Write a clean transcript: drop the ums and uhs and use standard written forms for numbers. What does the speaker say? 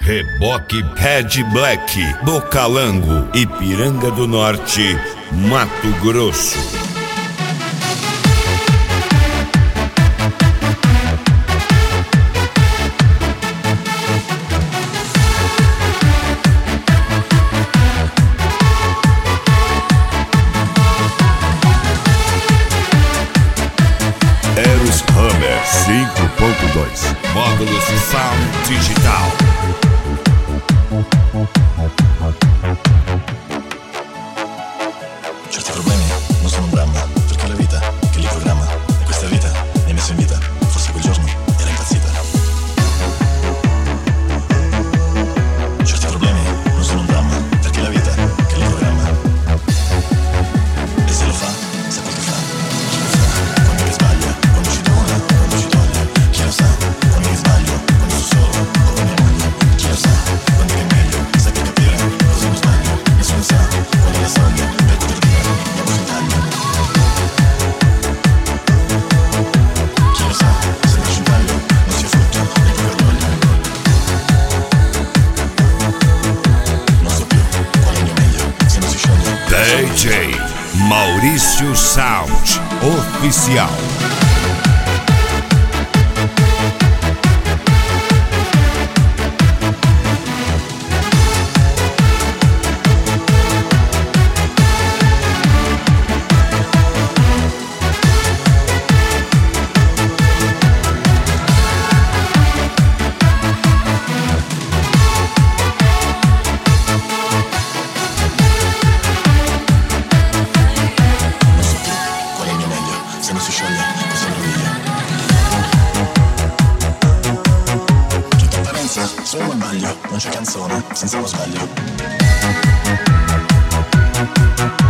Reboque Red Black, Bocalango, Ipiranga do Norte, Mato Grosso. Eros Hammer 5.2 Módulos Sound Digital. Certi problemi non sono un dramma, perché la vita che li programma, e questa vita mi ha messo in vita, forse quel giorno era impazzita. Certi problemi non sono un dramma, perché la vita che li programma, e se lo fa, sa quel che fa, chi lo sa, quando che sbaglia, quando ci dona, quando ci toglie, chi lo sa, quando che sbaglio, quando sono solo, o con mia moglie, chi lo sa, quando che è meglio, sa che capire, cosa non sbaglio, nessuno sa, qual è la soglia, per poter dire, andiamo sul taglio. Chi lo sa, se non ci taglio, non sia frutto del proprio orgoglio. Non so più qual è il mio meglio, se non si scioglie. DJ Maurício Sound Oficial. Non so più qual è il mio meglio, se non si scioglie, cosa meraviglia. Tutta apparenza, solo un baglio, non c'è canzone senza uno sbaglio.